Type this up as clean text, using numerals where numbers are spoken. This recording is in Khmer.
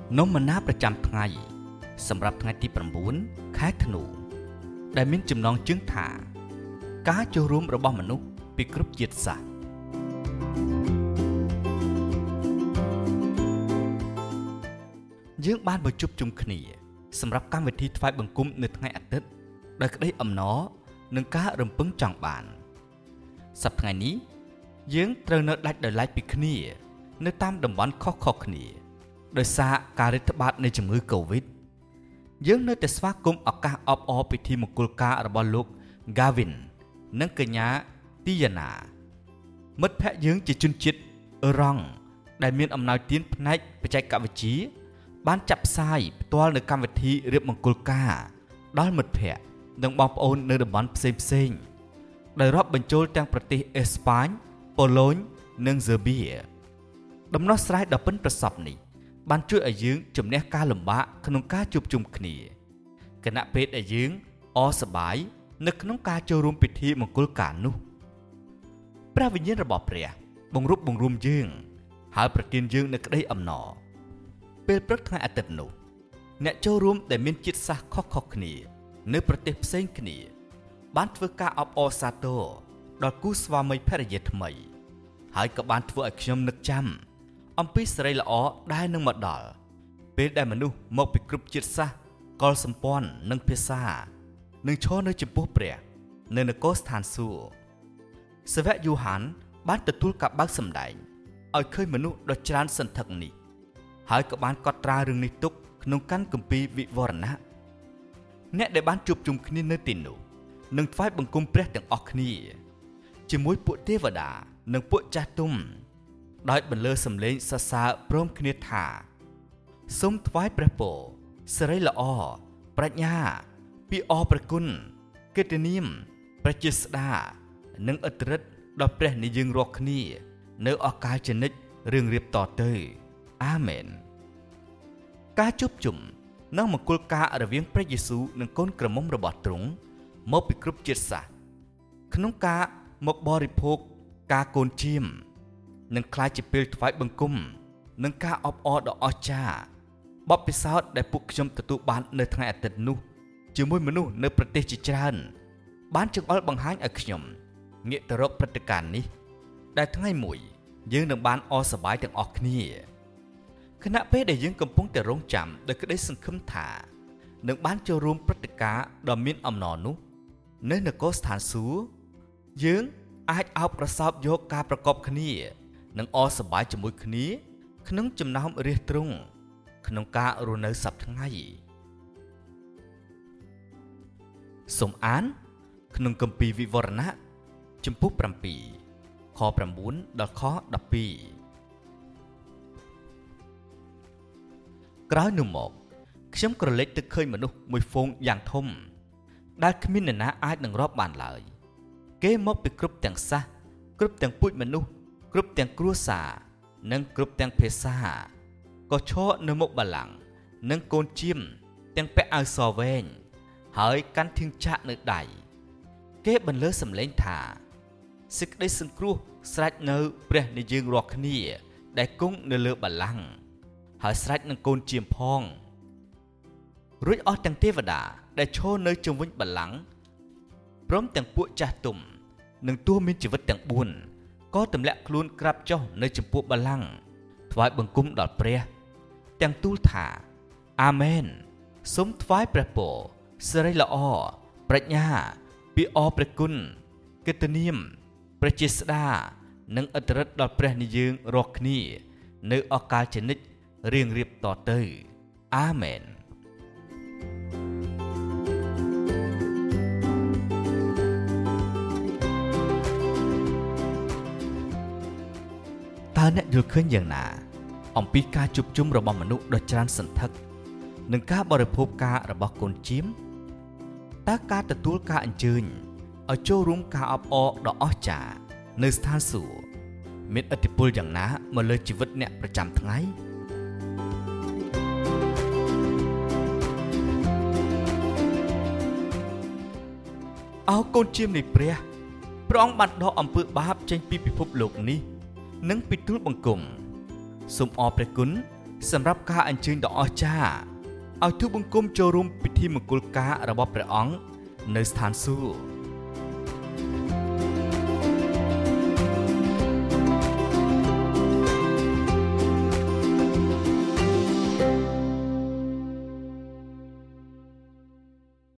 นมนาประจำថ្ងៃสำหรับថ្ងៃที่9ខែធ្នូដែលមានចំណងជើងថាការចូលរួមរបស់មនុស្សពីគ្រប់ជាតិសាសន៍យើងបានមកជួបជុំគ្នាសម្រាប់កម្មវិធីថ្វាយបង្គំនៅថ្ងៃអាទិត្យដោយក្តីអំណរនិងការរំពឹងចង់បានសប្តាហ៍ថ្ងៃនេះយើងត្រូវនៅដាច់ដោយឡែកពីគ្នានៅតាមតំបន់ខុសៗគ្នាដោយសារការរាតត្បាតនៃជំងឺ Covid យើងនៅតែស្វាគមន៍ឱកាសអបអរពិធីមង្គលការរបស់លោក Gavin និងកញ្ញា Tiana មិត្តភ័ក្តិយើងជាជនជាតិអឺរ៉ង់ដែលមានអំណោយទានផ្នែកបច្ចេកវិទ្យាបានចាប់ផ្សាយផ្ទាល់នៅកម្មវិធីរៀបមង្គលការដល់មិត្តភ័ក្តិនិងបងប្អូននៅតំបន់ផ្សេងៗដោយរាប់បញ្ចូលទាំងប្រទេសអេស្ប៉ាញ ប៉ូឡូញនិងស៊ើបៀដំណោះស្រាយដ៏ប៉ិនប្រសប់នេះបានជួយឲ្យយើងជំនះការលំបាកក្នុងការជួបជុំគ្នាគណៈពេលដែលយើងអរសប្បាយនៅក្នុងការចូលរួមពិធីមង្គលការនោះព្រះវិញ្ញាណរបស់ព្រះបង្រួបបង្រួមយើងហើយប្រទានយើងនូវក្តីអំណរពេលព្រឹកថ្ងៃអាទិត្យនោះអ្នកចូលរួមដែលមានជាតិសាសន៍ខុសៗគ្នានៅប្រទេសផ្សេងគ្នាបានធ្វើការអបអរសាទរដល់គូស្វាមីភរិយាថ្មីហើយក៏បានធ្វើឲ្យខ្ញុំនឹកចាំអំពីសេរីល្អដែលនឹងមកដល់ពេលដែលមនុស្សមកពីគ្រប់ជាតិសាសន៍កុលសម្ព័ន្ធនិងភាសានឹងឈរនៅចំពោះព្រះនៅនគរស្ថានសួគ៌សាវកយូហានបានទទួលការបើកសម្ដែងឲ្យឃើញមនុស្សដ៏ច្រើនសន្ធឹកនេះហើយក៏បានកត់ត្រារឿងនេះទុកក្នុងកាន់គម្ពីរវិវរណៈអ្នកដែលបានជួបជុំគ្នានៅទីនោះនឹងថ្វាយបង្គំព្រះទាំងអស់គ្នាជាមួយពួកទេវតានិងពួកចាស់ទុំដោយបន្លឺសំឡេងសរសើរព្រមគ្នាថាសូមថ្វាយព្រះពរសិរីល្អប្រាជ្ញាពីអរព្រះគុណកិត្តិនាមព្រះជាស្ដានិងឥទ្ធិឫទ្ធិដល់ព្រះនៃយើងរាល់គ្នានៅអកាលជានិច្ចរឿងរៀបតទៅអាមែនការជួបជុំនិងមង្គលការរវាងព្រះយេស៊ូវនិងកូនក្រមុំរបស់ទ្រង់មកពីគ្រប់ជាតិសាសន៍ក្នុងការមកបរិភោគការកូនជៀមនិងខ្លាចជាពេលថ្វាយបង្គំនិងការអបអរដ៏អស្ចារ្យបទពិសោធន៍ដែលពួកខ្ញុំទទួលបាននៅថ្ងៃអាទិត្យនោះជាមួយមនុស្សនៅប្រទេសជាច្រើនបានចង្អុលបង្ហាញឲ្យខ្ញុំងាកទៅរកព្រឹត្តិការណ៍នេះដែលថ្ងៃមួយយើងនឹងបានអរសប្បាយទាំងអស់គ្នាខណៈពេលដែលយើងកំពុងតែរងចាំដោយក្តីសង្ឃឹមថានឹងបានចូលរួមព្រឹត្តិការណ៍ដ៏មានអំណរនោះនៅនគរស្ថានសួគ៌យើងអាចអោបប្រសោបយកការប្រកបគ្នានិងអរសប្បាយជាមួយគ្នាក្នុងចំណោមរាសទ្រង់ក្នុងការរស់នៅសប្តាហ៍ថ្ងៃសូមអានក្នុងគម្ពីរវិវរណៈជំពូក7ខ9ដល់ខ12ក្រោយនោះមកខ្ញុំក្រឡេកទៅឃើញមនុស្សមួយហ្វូងយ៉ាងធំដែលគ្មាននរណាអាចនឹងរាប់បានឡើយគេមកពីគ្រប់ទាំងសាសគ្រប់ទាំងពូជមនុស្សគ្រប់ទាំងគ្រួសារនិងគ្រប់ទាំងភាសាក៏ឈរនៅមុខបល្ល័ង្កនិងកូនជៀមទាំងពាក់អាវសវែងហើយកាន់ធាងចាក់នៅដៃគេបន្លឺសំឡេងថាសេចក្តីសង្គ្រោះស្រេចនៅព្រះនៃយើងរាល់គ្នាដែលគង់នៅលើបល្ល័ង្កហើយស្រេចនឹងកូនជៀមផងរួចអស់ទាំងទេវតាដែលឈរនៅជុំវិញបល្ល័ង្កព្រមទាំងពួកចាស់ទុំនិងទោះមានជីវិតទាំង4ក៏ទម្លាក់ខ្លួនក្រាបចុះនៅចំពោះបល្ល័ង្កថ្វាយបង្គំដល់ព្រះទាំងទូលថាអាមែនសូមថ្វាយព្រះពរសិរីល្អប្រាជ្ញាពីអរព្រះគុណកិត្តិនាមព្រះជាស្ដានិងឥទ្ធិឫទ្ធិដល់ព្រះនៃយើងរាល់គ្នានៅអកាលជានិច្ចរៀងរៀបតទៅអាមែនតើអ្នកយល់ឃើញយ៉ាងណាអំពីការជួបជុំរបស់មនុស្សដ៏ច្រើនសន្ធឹកនិងការបរិភោគការរបស់កូនជៀមតើការទទួលការអញ្ជើញឲ្យចូលរួមការអបអរដ៏អស្ចារ្យនៅស្ថានសួគ៌មានឥទ្ធិពលយ៉ាងណាមកលើជីវិតអ្នកប្រចាំថ្ងៃអោកូនជៀមនៃព្រះអង្គបានដកអំពើបាបចេញពីពិភពលោកនេះនិងពីទូលបង្គំសូមអរព្រះគុណសម្រាប់ការអញ្ជើញដ៏អស្ចារ្យឲ្យទូបង្គំចូលរួមពិធីមង្គលការរបស់ព្រះអង្គនៅស្ថានសួគ៌